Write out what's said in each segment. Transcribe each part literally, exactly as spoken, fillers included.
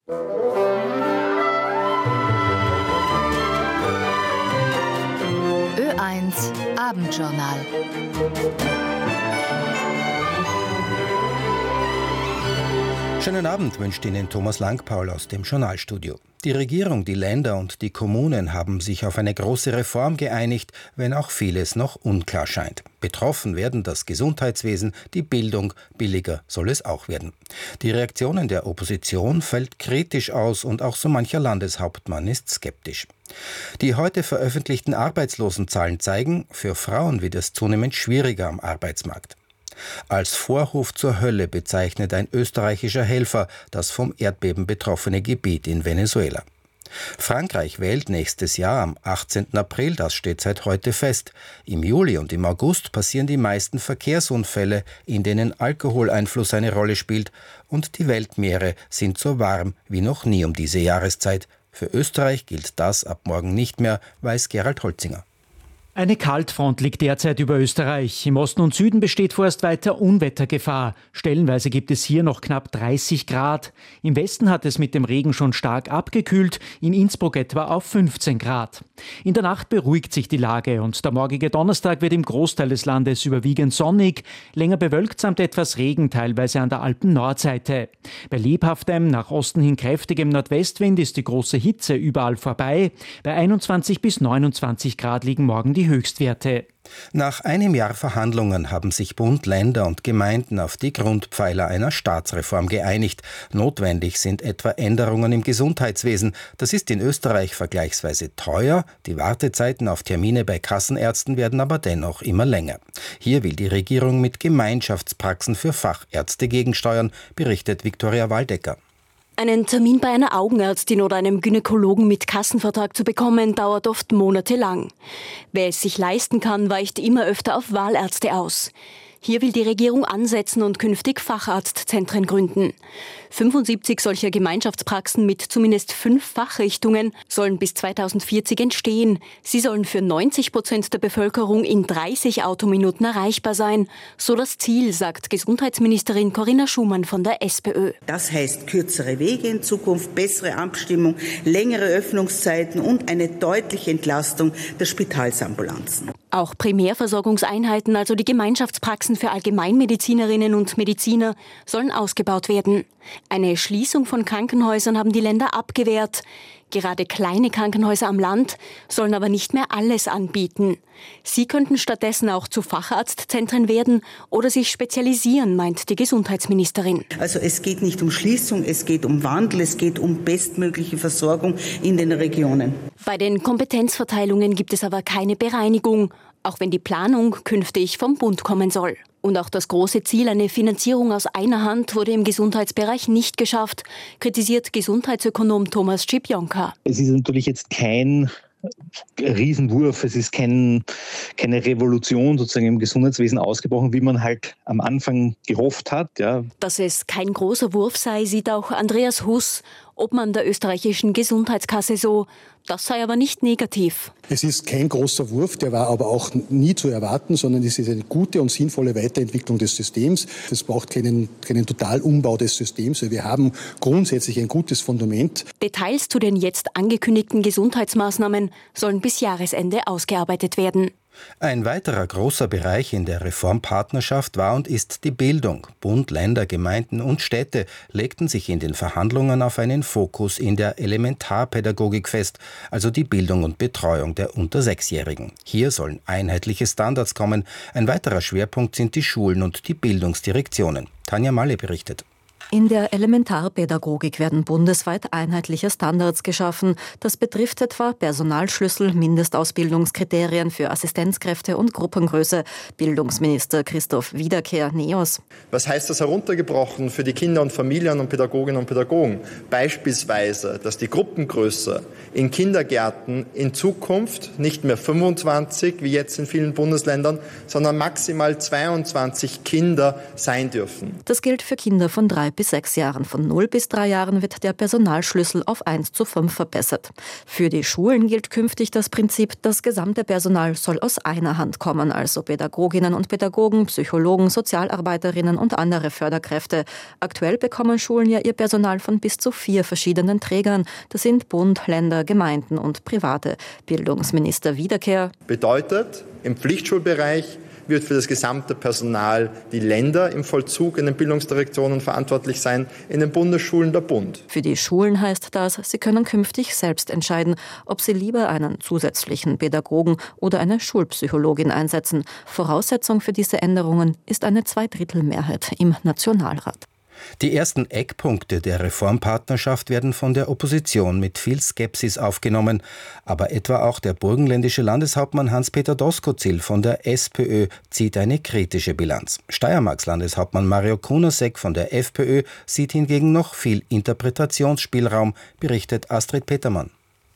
Ö eins Abendjournal. Schönen Abend wünscht Ihnen Thomas Langpaul aus dem Journalstudio. Die Regierung, die Länder und die Kommunen haben sich auf eine große Reform geeinigt, wenn auch vieles noch unklar scheint. Betroffen werden das Gesundheitswesen, die Bildung, billiger soll es auch werden. Die Reaktionen der Opposition fällt kritisch aus und auch so mancher Landeshauptmann ist skeptisch. Die heute veröffentlichten Arbeitslosenzahlen zeigen, für Frauen wird es zunehmend schwieriger am Arbeitsmarkt. Als Vorhof zur Hölle bezeichnet ein österreichischer Helfer das vom Erdbeben betroffene Gebiet in Venezuela. Frankreich wählt nächstes Jahr am achtzehnten April, das steht seit heute fest. Im Juli und im August passieren die meisten Verkehrsunfälle, in denen Alkoholeinfluss eine Rolle spielt, und die Weltmeere sind so warm wie noch nie um diese Jahreszeit. Für Österreich gilt das ab morgen nicht mehr, weiß Gerald Holzinger. Eine Kaltfront liegt derzeit über Österreich. Im Osten und Süden besteht vorerst weiter Unwettergefahr. Stellenweise gibt es hier noch knapp dreißig Grad. Im Westen hat es mit dem Regen schon stark abgekühlt, in Innsbruck etwa auf fünfzehn Grad. In der Nacht beruhigt sich die Lage und der morgige Donnerstag wird im Großteil des Landes überwiegend sonnig, länger bewölkt samt etwas Regen, teilweise an der Alpen-Nordseite. Bei lebhaftem, nach Osten hin kräftigem Nordwestwind ist die große Hitze überall vorbei. Bei einundzwanzig bis neunundzwanzig Grad liegen morgen die Höchstwerte. Nach einem Jahr Verhandlungen haben sich Bund, Länder und Gemeinden auf die Grundpfeiler einer Staatsreform geeinigt. Notwendig sind etwa Änderungen im Gesundheitswesen. Das ist in Österreich vergleichsweise teuer. Die Wartezeiten auf Termine bei Kassenärzten werden aber dennoch immer länger. Hier will die Regierung mit Gemeinschaftspraxen für Fachärzte gegensteuern, berichtet Viktoria Waldecker. Einen Termin bei einer Augenärztin oder einem Gynäkologen mit Kassenvertrag zu bekommen, dauert oft monatelang. Wer es sich leisten kann, weicht immer öfter auf Wahlärzte aus. Hier will die Regierung ansetzen und künftig Facharztzentren gründen. fünfundsiebzig solcher Gemeinschaftspraxen mit zumindest fünf Fachrichtungen sollen bis zweitausendvierzig entstehen. Sie sollen für neunzig Prozent der Bevölkerung in dreißig Autominuten erreichbar sein. So das Ziel, sagt Gesundheitsministerin Corinna Schumann von der SPÖ. Das heißt kürzere Wege in Zukunft, bessere Abstimmung, längere Öffnungszeiten und eine deutliche Entlastung der Spitalsambulanzen. Auch Primärversorgungseinheiten, also die Gemeinschaftspraxen für Allgemeinmedizinerinnen und Mediziner, sollen ausgebaut werden. Eine Schließung von Krankenhäusern haben die Länder abgewehrt. Gerade kleine Krankenhäuser am Land sollen aber nicht mehr alles anbieten. Sie könnten stattdessen auch zu Facharztzentren werden oder sich spezialisieren, meint die Gesundheitsministerin. Also es geht nicht um Schließung, es geht um Wandel, es geht um bestmögliche Versorgung in den Regionen. Bei den Kompetenzverteilungen gibt es aber keine Bereinigung, auch wenn die Planung künftig vom Bund kommen soll. Und auch das große Ziel, eine Finanzierung aus einer Hand, wurde im Gesundheitsbereich nicht geschafft, kritisiert Gesundheitsökonom Thomas Schipjonka. Es ist natürlich jetzt kein Riesenwurf, es ist kein, keine Revolution sozusagen im Gesundheitswesen ausgebrochen, wie man halt am Anfang gehofft hat. Ja. Dass es kein großer Wurf sei, sieht auch Andreas Huss, Obmann der österreichischen Gesundheitskasse, so. Das sei aber nicht negativ. Es ist kein großer Wurf, der war aber auch nie zu erwarten, sondern es ist eine gute und sinnvolle Weiterentwicklung des Systems. Es braucht keinen, keinen Totalumbau des Systems. Wir haben grundsätzlich ein gutes Fundament. Details zu den jetzt angekündigten Gesundheitsmaßnahmen sollen bis Jahresende ausgearbeitet werden. Ein weiterer großer Bereich in der Reformpartnerschaft war und ist die Bildung. Bund, Länder, Gemeinden und Städte legten sich in den Verhandlungen auf einen Fokus in der Elementarpädagogik fest, also die Bildung und Betreuung der unter Sechsjährigen. Hier sollen einheitliche Standards kommen. Ein weiterer Schwerpunkt sind die Schulen und die Bildungsdirektionen. Tanja Malle berichtet. In der Elementarpädagogik werden bundesweit einheitliche Standards geschaffen. Das betrifft etwa Personalschlüssel, Mindestausbildungskriterien für Assistenzkräfte und Gruppengröße. Bildungsminister Christoph Wiederkehr, NEOS. Was heißt das heruntergebrochen für die Kinder und Familien und Pädagoginnen und Pädagogen? Beispielsweise, dass die Gruppengröße in Kindergärten in Zukunft nicht mehr fünfundzwanzig, wie jetzt in vielen Bundesländern, sondern maximal zweiundzwanzig Kinder sein dürfen. Das gilt für Kinder von drei drei bis sechs Jahren. Von null bis drei Jahren wird der Personalschlüssel auf eins zu fünf verbessert. Für die Schulen gilt künftig das Prinzip, das gesamte Personal soll aus einer Hand kommen, also Pädagoginnen und Pädagogen, Psychologen, Sozialarbeiterinnen und andere Förderkräfte. Aktuell bekommen Schulen ja ihr Personal von bis zu vier verschiedenen Trägern. Das sind Bund, Länder, Gemeinden und Private. Bildungsminister Wiederkehr bedeutet, im Pflichtschulbereich wird für das gesamte Personal die Länder im Vollzug in den Bildungsdirektionen verantwortlich sein, in den Bundesschulen der Bund. Für die Schulen heißt das, sie können künftig selbst entscheiden, ob sie lieber einen zusätzlichen Pädagogen oder eine Schulpsychologin einsetzen. Voraussetzung für diese Änderungen ist eine Zweidrittelmehrheit im Nationalrat. Die ersten Eckpunkte der Reformpartnerschaft werden von der Opposition mit viel Skepsis aufgenommen. Aber etwa auch der burgenländische Landeshauptmann Hans-Peter Doskozil von der SPÖ zieht eine kritische Bilanz. Steiermarks Landeshauptmann Mario Kunasek von der FPÖ sieht hingegen noch viel Interpretationsspielraum, berichtet Astrid Petermann.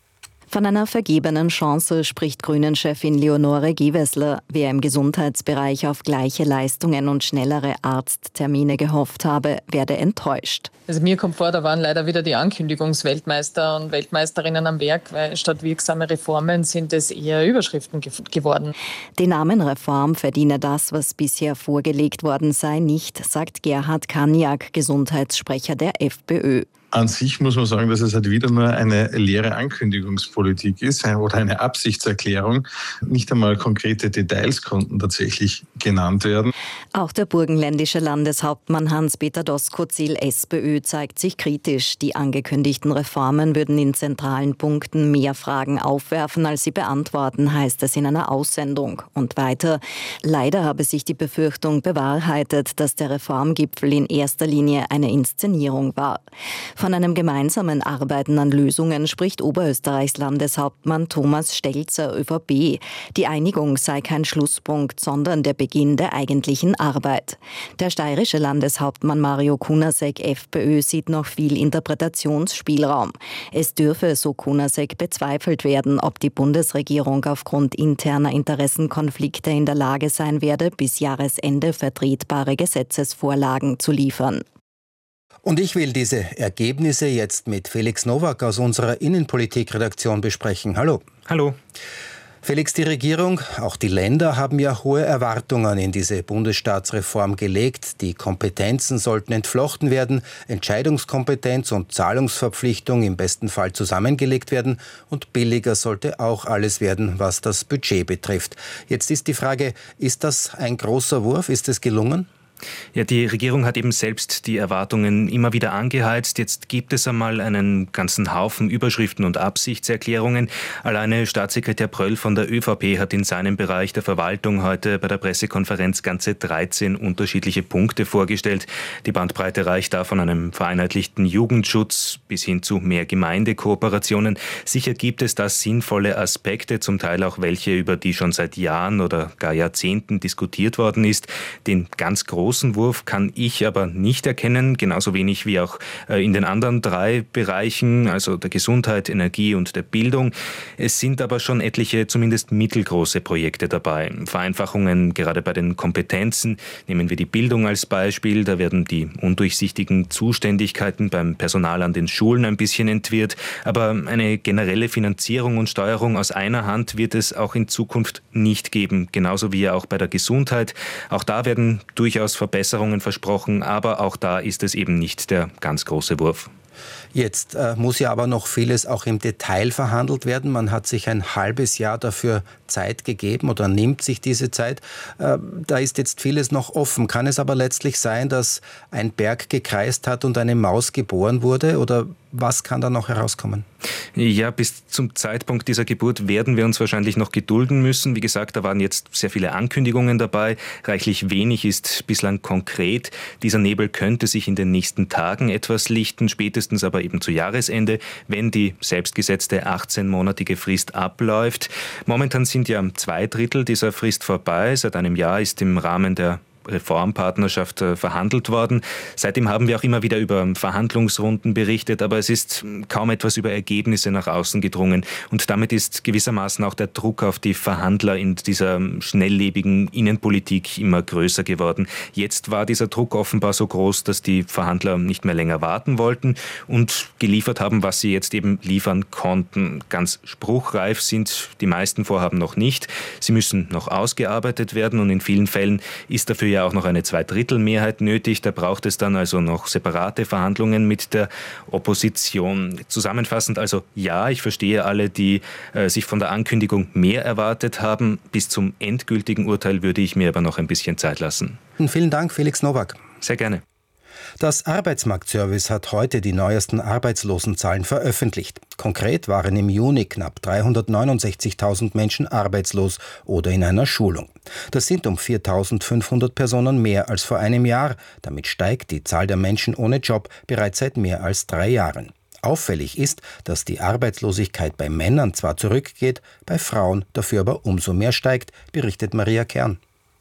Von einer vergebenen Chance spricht Grünen-Chefin Leonore Gewessler. Wer im Gesundheitsbereich auf gleiche Leistungen und schnellere Arzttermine gehofft habe, werde enttäuscht. Also mir kommt vor, da waren leider wieder die Ankündigungsweltmeister und Weltmeisterinnen am Werk, weil statt wirksame Reformen sind es eher Überschriften ge- geworden. Die Namenreform verdiene das, was bisher vorgelegt worden sei, nicht, sagt Gerhard Kaniak, Gesundheitssprecher der FPÖ. An sich muss man sagen, dass es halt wieder nur eine leere Ankündigungspolitik ist oder eine Absichtserklärung. Nicht einmal konkrete Details konnten tatsächlich genannt werden. Auch der burgenländische Landeshauptmann Hans-Peter Doskozil, SPÖ, zeigt sich kritisch. Die angekündigten Reformen würden in zentralen Punkten mehr Fragen aufwerfen, als sie beantworten, heißt es in einer Aussendung. Und weiter: Leider habe sich die Befürchtung bewahrheitet, dass der Reformgipfel in erster Linie eine Inszenierung war. Von einem gemeinsamen Arbeiten an Lösungen spricht Oberösterreichs Landeshauptmann Thomas Stelzer, ÖVP. Die Einigung sei kein Schlusspunkt, sondern der Beginn der eigentlichen Arbeit. Der steirische Landeshauptmann Mario Kunasek, FPÖ, sieht noch viel Interpretationsspielraum. Es dürfe, so Kunasek, bezweifelt werden, ob die Bundesregierung aufgrund interner Interessenkonflikte in der Lage sein werde, bis Jahresende vertretbare Gesetzesvorlagen zu liefern. Und ich will diese Ergebnisse jetzt mit Felix Nowak aus unserer Innenpolitikredaktion besprechen. Hallo. Hallo. Felix, die Regierung, auch die Länder haben ja hohe Erwartungen in diese Bundesstaatsreform gelegt. Die Kompetenzen sollten entflochten werden, Entscheidungskompetenz und Zahlungsverpflichtung im besten Fall zusammengelegt werden und billiger sollte auch alles werden, was das Budget betrifft. Jetzt ist die Frage, ist das ein großer Wurf? Ist es gelungen? Ja, die Regierung hat eben selbst die Erwartungen immer wieder angeheizt. Jetzt gibt es einmal einen ganzen Haufen Überschriften und Absichtserklärungen. Alleine Staatssekretär Pröll von der ÖVP hat in seinem Bereich der Verwaltung heute bei der Pressekonferenz ganze dreizehn unterschiedliche Punkte vorgestellt. Die Bandbreite reicht da von einem vereinheitlichten Jugendschutz bis hin zu mehr Gemeindekooperationen. Sicher gibt es da sinnvolle Aspekte, zum Teil auch welche, über die schon seit Jahren oder gar Jahrzehnten diskutiert worden ist. Den ganz großen Wurf kann ich aber nicht erkennen, genauso wenig wie auch in den anderen drei Bereichen, also der Gesundheit, Energie und der Bildung. Es sind aber schon etliche, zumindest mittelgroße Projekte dabei. Vereinfachungen gerade bei den Kompetenzen. Nehmen wir die Bildung als Beispiel. Da werden die undurchsichtigen Zuständigkeiten beim Personal an den Schulen ein bisschen entwirrt. Aber eine generelle Finanzierung und Steuerung aus einer Hand wird es auch in Zukunft nicht geben. Genauso wie auch bei der Gesundheit. Auch da werden durchaus Verbesserungen versprochen, aber auch da ist es eben nicht der ganz große Wurf. Jetzt äh, muss ja aber noch vieles auch im Detail verhandelt werden. Man hat sich ein halbes Jahr dafür Zeit gegeben oder nimmt sich diese Zeit. Äh, da ist jetzt vieles noch offen. Kann es aber letztlich sein, dass ein Berg gekreist hat und eine Maus geboren wurde? Oder was kann da noch herauskommen? Ja, bis zum Zeitpunkt dieser Geburt werden wir uns wahrscheinlich noch gedulden müssen. Wie gesagt, da waren jetzt sehr viele Ankündigungen dabei. Reichlich wenig ist bislang konkret. Dieser Nebel könnte sich in den nächsten Tagen etwas lichten, spätestens aber eben zu Jahresende, wenn die selbstgesetzte achtzehnmonatige Frist abläuft. Momentan sind ja zwei Drittel dieser Frist vorbei. Seit einem Jahr ist im Rahmen der Reformpartnerschaft verhandelt worden. Seitdem haben wir auch immer wieder über Verhandlungsrunden berichtet, aber es ist kaum etwas über Ergebnisse nach außen gedrungen. Und damit ist gewissermaßen auch der Druck auf die Verhandler in dieser schnelllebigen Innenpolitik immer größer geworden. Jetzt war dieser Druck offenbar so groß, dass die Verhandler nicht mehr länger warten wollten und geliefert haben, was sie jetzt eben liefern konnten. Ganz spruchreif sind die meisten Vorhaben noch nicht. Sie müssen noch ausgearbeitet werden und in vielen Fällen ist dafür ja auch noch eine Zweidrittelmehrheit nötig. Da braucht es dann also noch separate Verhandlungen mit der Opposition. Zusammenfassend also ja, ich verstehe alle, die äh, sich von der Ankündigung mehr erwartet haben. Bis zum endgültigen Urteil würde ich mir aber noch ein bisschen Zeit lassen. Vielen Dank, Felix Nowak. Sehr gerne. Das Arbeitsmarktservice hat heute die neuesten Arbeitslosenzahlen veröffentlicht. Konkret waren im Juni knapp dreihundertneunundsechzigtausend Menschen arbeitslos oder in einer Schulung. Das sind um viertausendfünfhundert Personen mehr als vor einem Jahr. Damit steigt die Zahl der Menschen ohne Job bereits seit mehr als drei Jahren. Auffällig ist, dass die Arbeitslosigkeit bei Männern zwar zurückgeht, bei Frauen dafür aber umso mehr steigt, berichtet Maria Kern.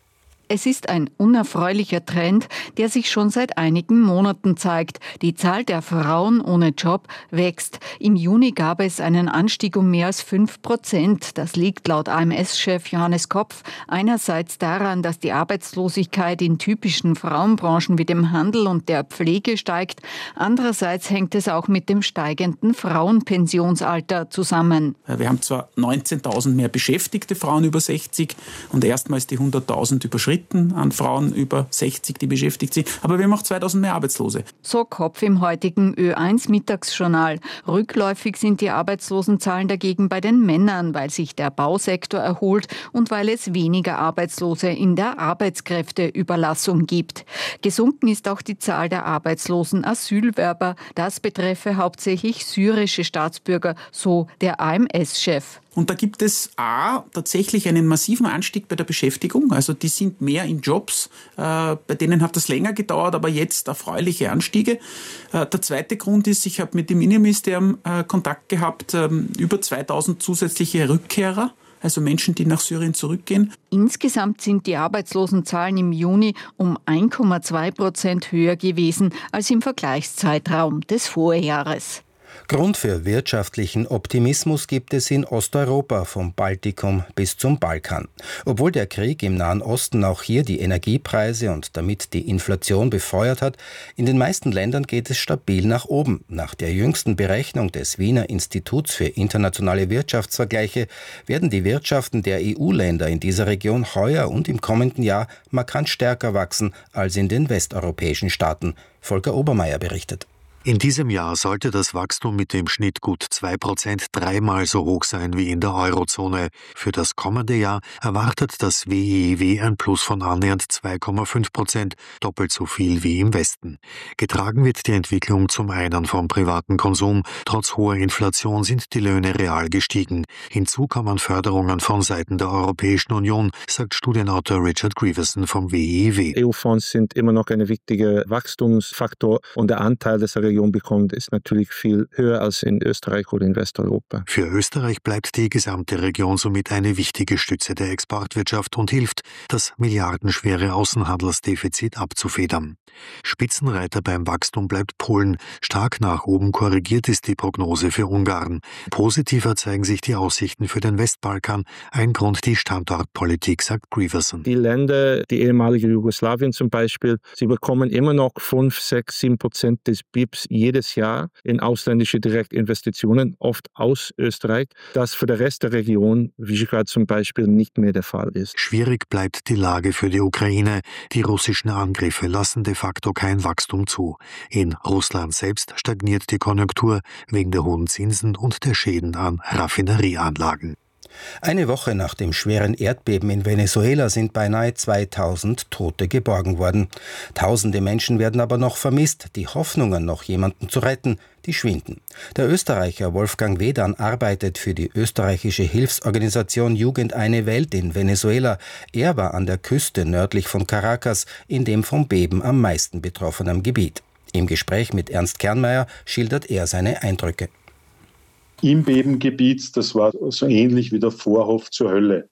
Es ist ein unerfreulicher Trend, der sich schon seit einigen Monaten zeigt. Die Zahl der Frauen ohne Job wächst. Im Juni gab es einen Anstieg um mehr als fünf Prozent. Das liegt laut A M S-Chef Johannes Kopf einerseits daran, dass die Arbeitslosigkeit in typischen Frauenbranchen wie dem Handel und der Pflege steigt. Andererseits hängt es auch mit dem steigenden Frauenpensionsalter zusammen. Wir haben zwar neunzehntausend mehr beschäftigte Frauen über sechzig und erstmals die hunderttausend überschritten an Frauen über sechzig, die beschäftigt sind. Aber wir haben auch zweitausend mehr Arbeitslose. So Kopf im heutigen Ö eins Mittagsjournal. Rückläufig sind die Arbeitslosenzahlen dagegen bei den Männern, weil sich der Bausektor erholt und weil es weniger Arbeitslose in der Arbeitskräfteüberlassung gibt. Gesunken ist auch die Zahl der arbeitslosen Asylwerber. Das betreffe hauptsächlich syrische Staatsbürger, so der A M S-Chef. Und da gibt es A, tatsächlich einen massiven Anstieg bei der Beschäftigung. Also die sind mehr in Jobs. Äh, bei denen hat das länger gedauert, aber jetzt erfreuliche Anstiege. Äh, der zweite Grund ist, ich habe mit dem Innenministerium äh, Kontakt gehabt, äh, über zweitausend zusätzliche Rückkehrer. Also Menschen, die nach Syrien zurückgehen. Insgesamt sind die Arbeitslosenzahlen im Juni um eins Komma zwei Prozent höher gewesen als im Vergleichszeitraum des Vorjahres. Grund für wirtschaftlichen Optimismus gibt es in Osteuropa, vom Baltikum bis zum Balkan. Obwohl der Krieg im Nahen Osten auch hier die Energiepreise und damit die Inflation befeuert hat, in den meisten Ländern geht es stabil nach oben. Nach der jüngsten Berechnung des Wiener Instituts für internationale Wirtschaftsvergleiche werden die Wirtschaften der E U-Länder in dieser Region heuer und im kommenden Jahr markant stärker wachsen als in den westeuropäischen Staaten. Volker Obermeier berichtet. In diesem Jahr sollte das Wachstum mit dem Schnitt gut zwei Prozent dreimal so hoch sein wie in der Eurozone. Für das kommende Jahr erwartet das W E W ein Plus von annähernd zwei Komma fünf Prozent, doppelt so viel wie im Westen. Getragen wird die Entwicklung zum einen vom privaten Konsum. Trotz hoher Inflation sind die Löhne real gestiegen. Hinzu kommen Förderungen von Seiten der Europäischen Union, sagt Studienautor Richard Grieverson vom W E W. E U-Fonds sind immer noch ein wichtiger Wachstumsfaktor und der Anteil des Region bekommt, ist natürlich viel höher als in Österreich oder in Westeuropa. Für Österreich bleibt die gesamte Region somit eine wichtige Stütze der Exportwirtschaft und hilft, das milliardenschwere Außenhandelsdefizit abzufedern. Spitzenreiter beim Wachstum bleibt Polen. Stark nach oben korrigiert ist die Prognose für Ungarn. Positiver zeigen sich die Aussichten für den Westbalkan. Ein Grund die Standortpolitik, sagt Grieverson. Die Länder, die ehemalige Jugoslawien zum Beispiel, sie bekommen immer noch fünf, sechs, sieben Prozent des B I Ps jedes Jahr in ausländische Direktinvestitionen, oft aus Österreich, das für den Rest der Region, Visegrad zum Beispiel, nicht mehr der Fall ist. Schwierig bleibt die Lage für die Ukraine. Die russischen Angriffe lassen de facto kein Wachstum zu. In Russland selbst stagniert die Konjunktur wegen der hohen Zinsen und der Schäden an Raffinerieanlagen. Eine Woche nach dem schweren Erdbeben in Venezuela sind beinahe zweitausend Tote geborgen worden. Tausende Menschen werden aber noch vermisst. Die Hoffnungen, noch jemanden zu retten, die schwinden. Der Österreicher Wolfgang Wedan arbeitet für die österreichische Hilfsorganisation Jugend eine Welt in Venezuela. Er war an der Küste nördlich von Caracas, in dem vom Beben am meisten betroffenen Gebiet. Im Gespräch mit Ernst Kernmeier schildert er seine Eindrücke. Im Bebengebiet, das war so ähnlich wie der Vorhof zur Hölle.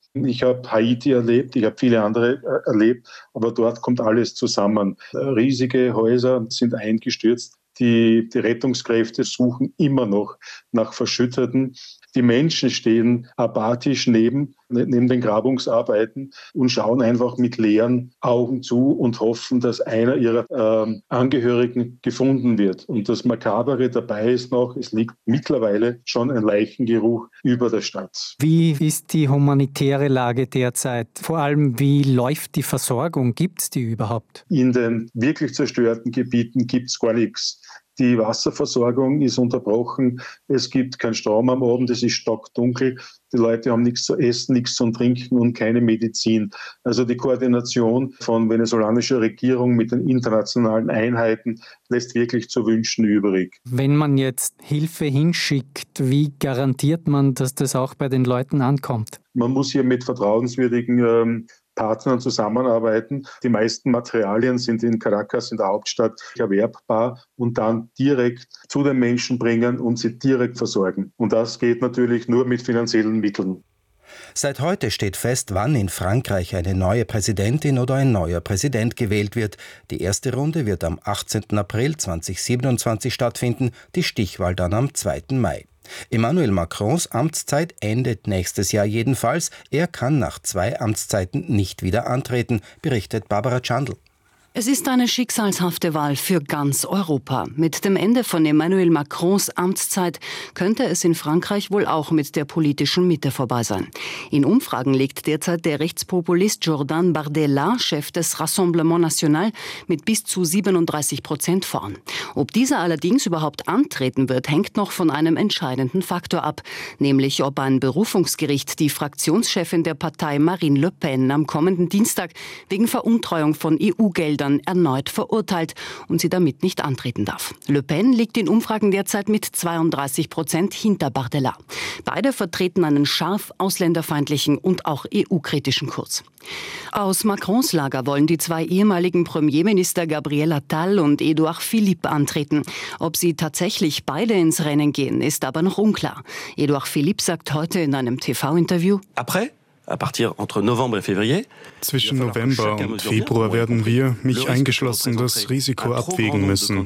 Ich habe Haiti erlebt, ich habe viele andere erlebt, aber dort kommt alles zusammen. Riesige Häuser sind eingestürzt. Die, die Rettungskräfte suchen immer noch nach Verschütteten. Die Menschen stehen apathisch neben, neben den Grabungsarbeiten und schauen einfach mit leeren Augen zu und hoffen, dass einer ihrer äh, Angehörigen gefunden wird. Und das Makabere dabei ist noch, es liegt mittlerweile schon ein Leichengeruch über der Stadt. Wie ist die humanitäre Lage derzeit? Vor allem, wie läuft die Versorgung? Gibt es die überhaupt? In den wirklich zerstörten Gebieten gibt es gar nichts. Die Wasserversorgung ist unterbrochen. Es gibt keinen Strom am Abend, es ist stockdunkel. Die Leute haben nichts zu essen, nichts zu trinken und keine Medizin. Also die Koordination von venezolanischer Regierung mit den internationalen Einheiten lässt wirklich zu wünschen übrig. Wenn man jetzt Hilfe hinschickt, wie garantiert man, dass das auch bei den Leuten ankommt? Man muss hier mit vertrauenswürdigen ähm, Partnern zusammenarbeiten. Die meisten Materialien sind in Caracas, in der Hauptstadt, erwerbbar und dann direkt zu den Menschen bringen und sie direkt versorgen. Und das geht natürlich nur mit finanziellen Mitteln. Seit heute steht fest, wann in Frankreich eine neue Präsidentin oder ein neuer Präsident gewählt wird. Die erste Runde wird am achtzehnten April zweitausendsiebenundzwanzig stattfinden, die Stichwahl dann am zweiten Mai. Emmanuel Macrons Amtszeit endet nächstes Jahr jedenfalls. Er kann nach zwei Amtszeiten nicht wieder antreten, berichtet Barbara Chandl. Es ist eine schicksalshafte Wahl für ganz Europa. Mit dem Ende von Emmanuel Macrons Amtszeit könnte es in Frankreich wohl auch mit der politischen Mitte vorbei sein. In Umfragen liegt derzeit der Rechtspopulist Jordan Bardella, Chef des Rassemblement National, mit bis zu siebenunddreißig Prozent vorn. Ob dieser allerdings überhaupt antreten wird, hängt noch von einem entscheidenden Faktor ab, nämlich ob ein Berufungsgericht die Fraktionschefin der Partei Marine Le Pen am kommenden Dienstag wegen Veruntreuung von E U-Geldern erneut verurteilt und sie damit nicht antreten darf. Le Pen liegt in Umfragen derzeit mit zweiunddreißig Prozent hinter Bardella. Beide vertreten einen scharf ausländerfeindlichen und auch E U-kritischen Kurs. Aus Macrons Lager wollen die zwei ehemaligen Premierminister Gabriel Attal und Édouard Philippe antreten. Ob sie tatsächlich beide ins Rennen gehen, ist aber noch unklar. Édouard Philippe sagt heute in einem T V-Interview: Après? Zwischen November und Februar werden wir, mich eingeschlossen, das Risiko abwägen müssen.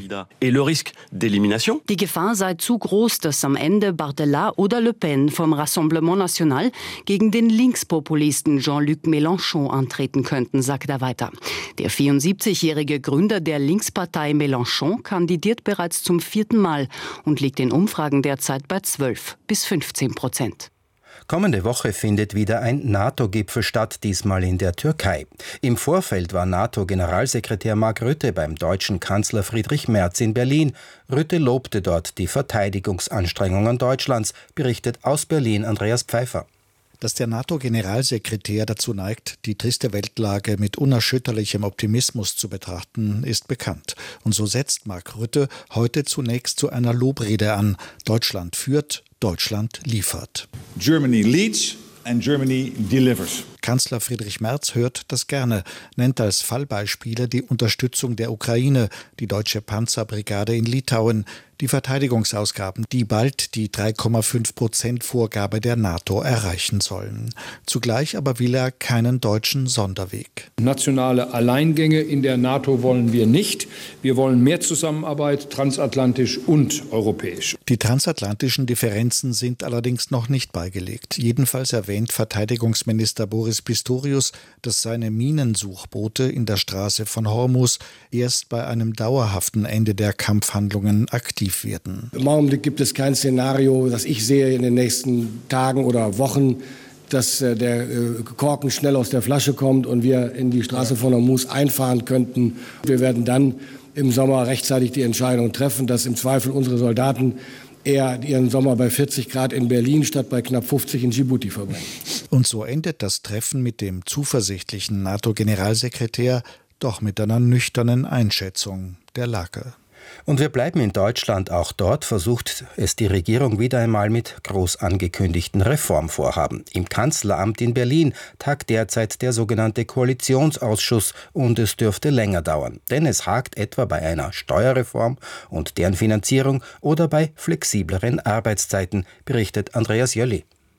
Die Gefahr sei zu groß, dass am Ende Bardella oder Le Pen vom Rassemblement National gegen den Linkspopulisten Jean-Luc Mélenchon antreten könnten, sagt er weiter. Der vierundsiebzigjährige Gründer der Linkspartei Mélenchon kandidiert bereits zum vierten Mal und liegt in Umfragen derzeit bei zwölf bis fünfzehn Prozent. Kommende Woche findet wieder ein NATO-Gipfel statt, diesmal in der Türkei. Im Vorfeld war NATO-Generalsekretär Mark Rutte beim deutschen Kanzler Friedrich Merz in Berlin. Rutte lobte dort die Verteidigungsanstrengungen Deutschlands, berichtet aus Berlin Andreas Pfeiffer. Dass der NATO-Generalsekretär dazu neigt, die triste Weltlage mit unerschütterlichem Optimismus zu betrachten, ist bekannt. Und so setzt Mark Rutte heute zunächst zu einer Lobrede an. Deutschland führt, Deutschland liefert. Germany leads and Germany delivers. Kanzler Friedrich Merz hört das gerne, nennt als Fallbeispiele die Unterstützung der Ukraine, die deutsche Panzerbrigade in Litauen, die Verteidigungsausgaben, die bald die drei Komma fünf Prozent Vorgabe der NATO erreichen sollen. Zugleich aber will er keinen deutschen Sonderweg. Nationale Alleingänge in der NATO wollen wir nicht. Wir wollen mehr Zusammenarbeit, transatlantisch und europäisch. Die transatlantischen Differenzen sind allerdings noch nicht beigelegt. Jedenfalls erwähnt Verteidigungsminister Boris Pistorius, dass seine Minensuchboote in der Straße von Hormuz erst bei einem dauerhaften Ende der Kampfhandlungen aktiv werden. Im Augenblick gibt es kein Szenario, das ich sehe in den nächsten Tagen oder Wochen, dass äh, der äh, Korken schnell aus der Flasche kommt und wir in die Straße von Hormuz einfahren könnten. Wir werden dann im Sommer rechtzeitig die Entscheidung treffen, dass im Zweifel unsere Soldaten eher ihren Sommer bei vierzig Grad in Berlin statt bei knapp fünfzig in Djibouti verbringen. Und so endet das Treffen mit dem zuversichtlichen NATO-Generalsekretär doch mit einer nüchternen Einschätzung der Lage. Und wir bleiben in Deutschland. Auch dort versucht es die Regierung wieder einmal mit groß angekündigten Reformvorhaben. Im Kanzleramt in Berlin tagt derzeit der sogenannte Koalitionsausschuss und es dürfte länger dauern. Denn es hakt etwa bei einer Steuerreform und deren Finanzierung oder bei flexibleren Arbeitszeiten, berichtet Andreas Jölli.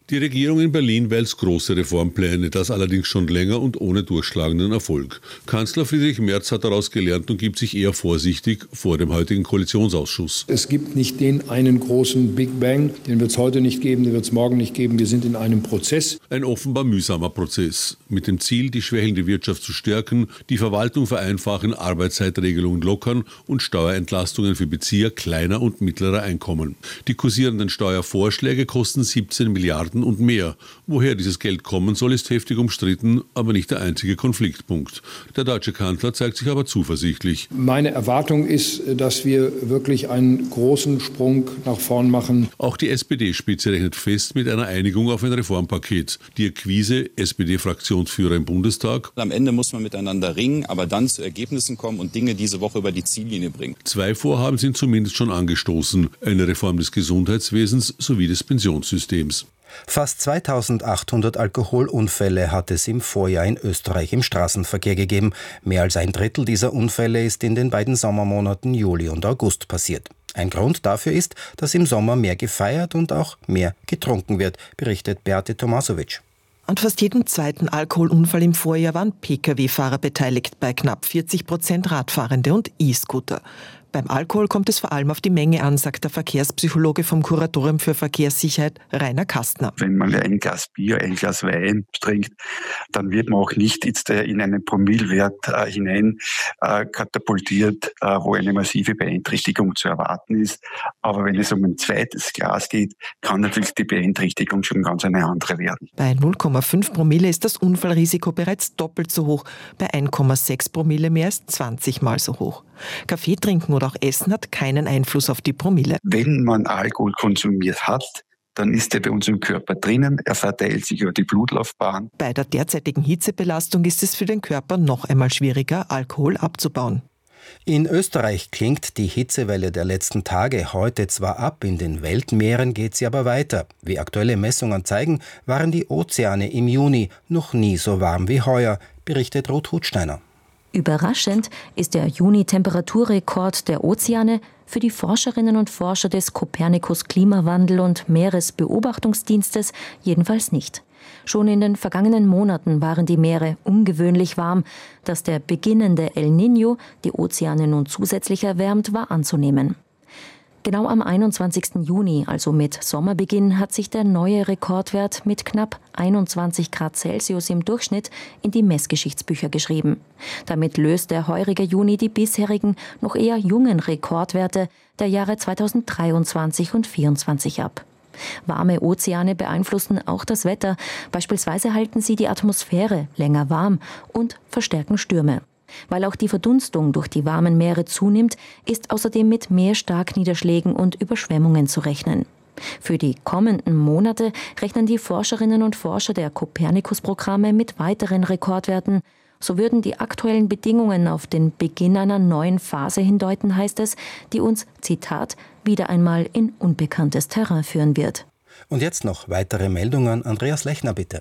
Die Regierung in Berlin wälzt große Reformpläne, das allerdings schon länger und ohne durchschlagenden Erfolg. Kanzler Friedrich Merz hat daraus gelernt und gibt sich eher vorsichtig vor dem heutigen Koalitionsausschuss. Es gibt nicht den einen großen Big Bang, den wird es heute nicht geben, den wird es morgen nicht geben. Wir sind in einem Prozess. Ein offenbar mühsamer Prozess, mit dem Ziel, die schwächelnde Wirtschaft zu stärken, die Verwaltung vereinfachen, Arbeitszeitregelungen lockern und Steuerentlastungen für Bezieher kleiner und mittlerer Einkommen. Die kursierenden Steuervorschläge kosten siebzehn Milliarden und mehr. Woher dieses Geld kommen soll, ist heftig umstritten, aber nicht der einzige Konfliktpunkt. Der deutsche Kanzler zeigt sich aber zuversichtlich. Meine Erwartung ist, dass wir wirklich einen großen Sprung nach vorn machen. Auch die S P D-Spitze rechnet fest mit einer Einigung auf ein Reformpaket. Dirk Kwiese, S P D-Fraktionsführer im Bundestag. Am Ende muss man miteinander ringen, aber dann zu Ergebnissen kommen und Dinge diese Woche über die Ziellinie bringen. Zwei Vorhaben sind zumindest schon angestoßen. Eine Reform des Gesundheitswesens sowie des Pensionssystems. Fast zweitausendachthundert Alkoholunfälle hat es im Vorjahr in Österreich im Straßenverkehr gegeben. Mehr als ein Drittel dieser Unfälle ist in den beiden Sommermonaten Juli und August passiert. Ein Grund dafür ist, dass im Sommer mehr gefeiert und auch mehr getrunken wird, berichtet Beate Tomasovic. An fast jedem zweiten Alkoholunfall im Vorjahr waren Pkw-Fahrer beteiligt, bei knapp vierzig Prozent Radfahrende und E-Scooter. Beim Alkohol kommt es vor allem auf die Menge an, sagt der Verkehrspsychologe vom Kuratorium für Verkehrssicherheit, Rainer Kastner. Wenn man ein Glas Bier, ein Glas Wein trinkt, dann wird man auch nicht jetzt in einen Promillewert äh, hinein äh, katapultiert, äh, wo eine massive Beeinträchtigung zu erwarten ist. Aber wenn es um ein zweites Glas geht, kann natürlich die Beeinträchtigung schon ganz eine andere werden. Bei null Komma fünf Promille ist das Unfallrisiko bereits doppelt so hoch, bei eins Komma sechs Promille mehr als zwanzig Mal so hoch. Kaffee trinken oder auch Essen hat keinen Einfluss auf die Promille. Wenn man Alkohol konsumiert hat, dann ist er bei uns im Körper drinnen, er verteilt sich über die Blutlaufbahn. Bei der derzeitigen Hitzebelastung ist es für den Körper noch einmal schwieriger, Alkohol abzubauen. In Österreich klingt die Hitzewelle der letzten Tage heute zwar ab, in den Weltmeeren geht sie aber weiter. Wie aktuelle Messungen zeigen, waren die Ozeane im Juni noch nie so warm wie heuer, berichtet Ruth Hutsteiner. Überraschend ist der Juni-Temperaturrekord der Ozeane für die Forscherinnen und Forscher des Copernicus Klimawandel- und Meeresbeobachtungsdienstes jedenfalls nicht. Schon in den vergangenen Monaten waren die Meere ungewöhnlich warm. Dass der beginnende El Niño die Ozeane nun zusätzlich erwärmt, war anzunehmen. Genau am einundzwanzigsten Juni, also mit Sommerbeginn, hat sich der neue Rekordwert mit knapp einundzwanzig Grad Celsius im Durchschnitt in die Messgeschichtsbücher geschrieben. Damit löst der heurige Juni die bisherigen, noch eher jungen Rekordwerte der Jahre zweitausenddreiundzwanzig und zweitausendvierundzwanzig ab. Warme Ozeane beeinflussen auch das Wetter. Beispielsweise halten sie die Atmosphäre länger warm und verstärken Stürme. Weil auch die Verdunstung durch die warmen Meere zunimmt, ist außerdem mit mehr Starkniederschlägen und Überschwemmungen zu rechnen. Für die kommenden Monate rechnen die Forscherinnen und Forscher der Copernicus-Programme mit weiteren Rekordwerten. So würden die aktuellen Bedingungen auf den Beginn einer neuen Phase hindeuten, heißt es, die uns, Zitat, wieder einmal in unbekanntes Terrain führen wird. Und jetzt noch weitere Meldungen. Andreas Lechner, bitte.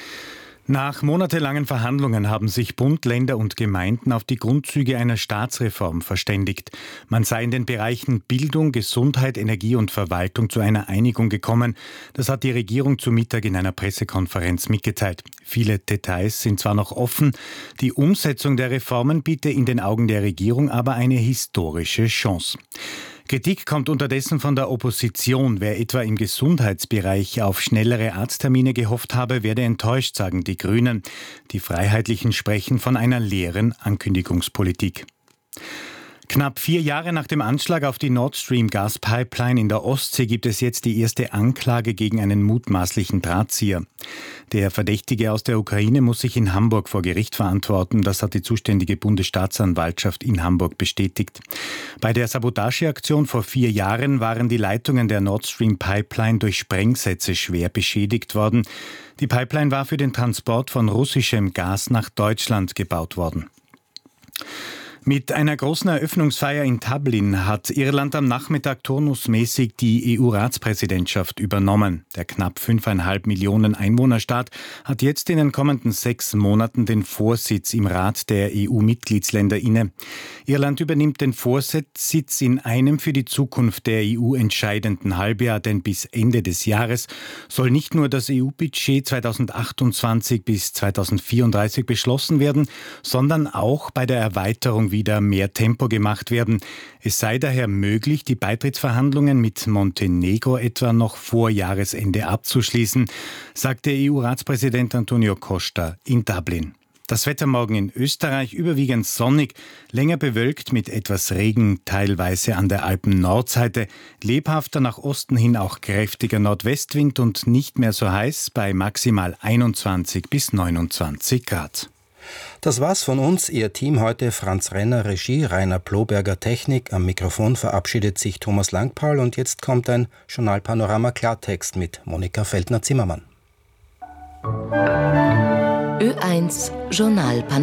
Nach monatelangen Verhandlungen haben sich Bund, Länder und Gemeinden auf die Grundzüge einer Staatsreform verständigt. Man sei in den Bereichen Bildung, Gesundheit, Energie und Verwaltung zu einer Einigung gekommen. Das hat die Regierung zu Mittag in einer Pressekonferenz mitgeteilt. Viele Details sind zwar noch offen, die Umsetzung der Reformen biete in den Augen der Regierung aber eine historische Chance. Kritik kommt unterdessen von der Opposition. Wer etwa im Gesundheitsbereich auf schnellere Arzttermine gehofft habe, werde enttäuscht, sagen die Grünen. Die Freiheitlichen sprechen von einer leeren Ankündigungspolitik. Knapp vier Jahre nach dem Anschlag auf die Nord Stream Gaspipeline in der Ostsee gibt es jetzt die erste Anklage gegen einen mutmaßlichen Drahtzieher. Der Verdächtige aus der Ukraine muss sich in Hamburg vor Gericht verantworten. Das hat die zuständige Bundesstaatsanwaltschaft in Hamburg bestätigt. Bei der Sabotageaktion vor vier Jahren waren die Leitungen der Nord Stream Pipeline durch Sprengsätze schwer beschädigt worden. Die Pipeline war für den Transport von russischem Gas nach Deutschland gebaut worden. Mit einer großen Eröffnungsfeier in Dublin hat Irland am Nachmittag turnusmäßig die E U-Ratspräsidentschaft übernommen. Der knapp fünfeinhalb Millionen Einwohnerstaat hat jetzt in den kommenden sechs Monaten den Vorsitz im Rat der E U-Mitgliedsländer inne. Irland übernimmt den Vorsitz in einem für die Zukunft der E U entscheidenden Halbjahr, denn bis Ende des Jahres soll nicht nur das E U-Budget zweitausendachtundzwanzig bis zweitausendvierunddreißig beschlossen werden, sondern auch bei der Erweiterung wieder mehr Tempo gemacht werden. Es sei daher möglich, die Beitrittsverhandlungen mit Montenegro etwa noch vor Jahresende abzuschließen, sagte E U-Ratspräsident Antonio Costa in Dublin. Das Wetter morgen in Österreich überwiegend sonnig, länger bewölkt mit etwas Regen, teilweise an der Alpen-Nordseite, lebhafter nach Osten hin auch kräftiger Nordwestwind und nicht mehr so heiß bei maximal einundzwanzig bis neunundzwanzig Grad. Das war's von uns. Ihr Team heute: Franz Renner Regie, Rainer Ploberger Technik. Am Mikrofon verabschiedet sich Thomas Langpaul und jetzt kommt ein Journalpanorama Klartext mit Monika Feldner-Zimmermann. Ö eins Journalpanorama.